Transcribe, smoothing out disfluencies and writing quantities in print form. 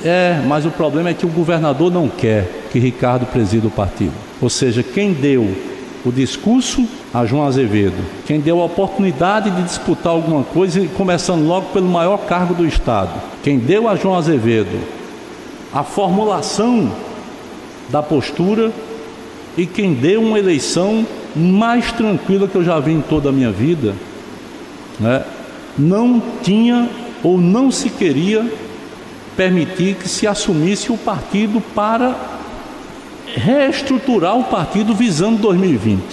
mas o problema é que o governador não quer que Ricardo presida o partido. Ou seja, quem deu o discurso a João Azevedo, quem deu a oportunidade de disputar alguma coisa, começando logo pelo maior cargo do Estado, quem deu a João Azevedo a formulação da postura e quem deu uma eleição mais tranquila que eu já vi em toda a minha vida, né, não tinha ou não se queria permitir que se assumisse o partido para reestruturar o partido visando 2020.